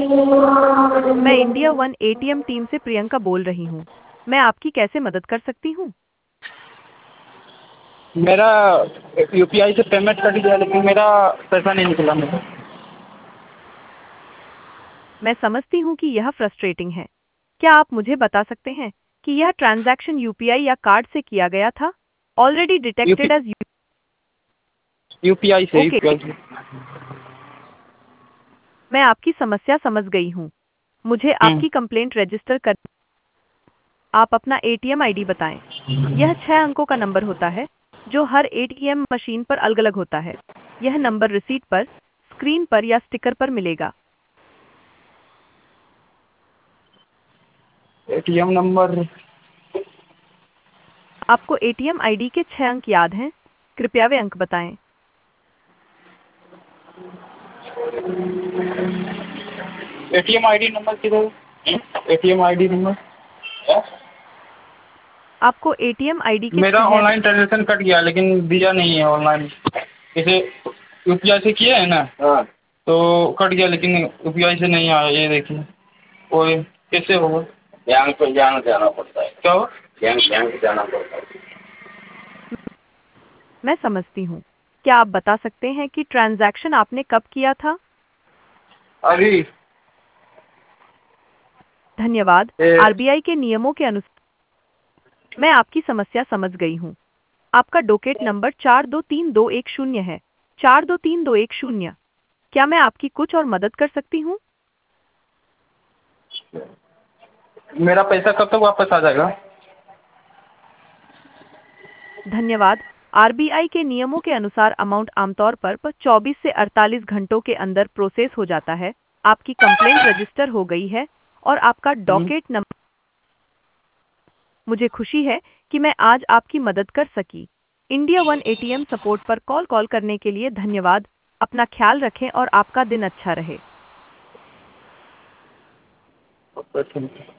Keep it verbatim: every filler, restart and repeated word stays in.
मैं India one ATM team से प्रियंका बोल रही हूँ। मैं आपकी कैसे मदद कर सकती हूँ? मेरा यूपीआई से पेमेंट कट गया लेकिन मेरा पैसा नहीं निकला मेरा। मैं समझती हूँ कि यह फ्रस्ट्रेटिंग है। क्या आप मुझे बता सकते हैं कि यह ट्रांजैक्शन यूपीआई या कार्ड से किया गया था? Already UP detected as you. UPI से ओके, यूपीआई से। मैं आपकी समस्या समझ गई हूँ। मुझे हम्म। आपकी कंप्लेंट रजिस्टर कर। आप अपना एटीएम आईडी बताएं। यह छह अंकों का नंबर होता है जो हर एटीएम मशीन पर अलग-अलग होता है। यह नंबर रिसीट पर, स्क्रीन पर या स्टिकर पर मिलेगा। एटीएम नंबर आपको एटीएम आईडी के छह अंक याद हैं? कृपया वे अंक बताएं। एटीएम आईडी नंबर किधर? एटीएम आईडी नंबर आपको एटीएम आईडी के मेरा छह। ऑनलाइन ट्रांजेक्शन कट गया लेकिन दिया नहीं है ऑनलाइन। जैसे यूपीआई से किया है ना, हाँ, तो कट गया लेकिन यूपीआई से नहीं आया। ये देखिए, और कैसे होगा? बैंक पे जाना जाना पड़ता है। क्या हो? बैंक बैंक जाना पड़ता है। मैं समझती हूँ। क्या आप बता सकते हैं कि ट्रांजैक्शन आपने कब किया था? अभी धन्यवाद। ए, आरबीआई के नियमों के अनुसार मैं आपकी समस्या समझ गई हूँ। आपका डोकेट नंबर चार दो तीन दो एक शून्य है। चार दो तीन दो एक शून्य। क्या मैं आपकी कुछ और मदद कर सकती हूँ? मेरा पैसा कब तक वापस आ जाएगा? धन्यवाद। आरबीआई के नियमों के अनुसार अमाउंट आमतौर पर चौबीस से अड़तालीस घंटों के अंदर प्रोसेस हो जाता है। आपकी कंप्लेंट रजिस्टर हो गई है और आपका हम्म। Docket number. मुझे खुशी है कि मैं आज आपकी मदद कर सकी। इंडिया वन एटीएम सपोर्ट पर कॉल कॉल करने के लिए धन्यवाद। अपना ख्याल रखें और आपका दिन अच्छा रहे। अच्छा।